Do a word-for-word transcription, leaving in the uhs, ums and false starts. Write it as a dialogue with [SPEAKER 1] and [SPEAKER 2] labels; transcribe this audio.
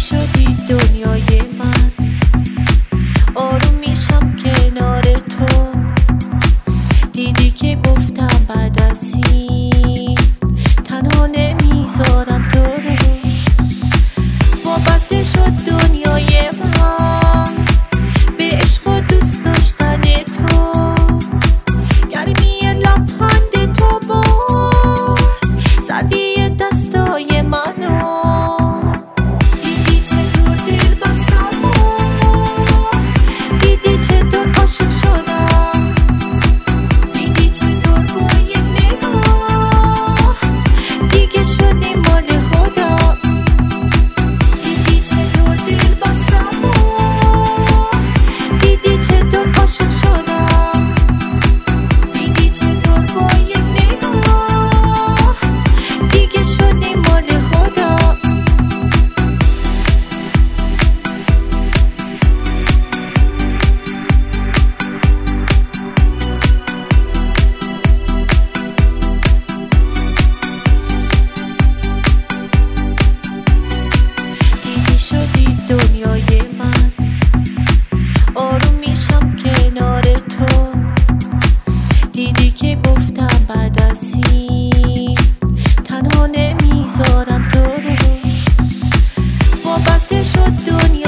[SPEAKER 1] شدی دنیای من، آروم میشم کنار تو. دیدی که گفتم بعد از این تنها نمیذارم تو رو. وابسته شد دنیای من به عشق و دوست داشتن تو. گرمی لبخند تو با سردی دستای منو. دنیای من، آروم میشم کنار تو. دیدی که گفتم بعد از این تنها نمیذارم تو رو. وابسته شد دنیا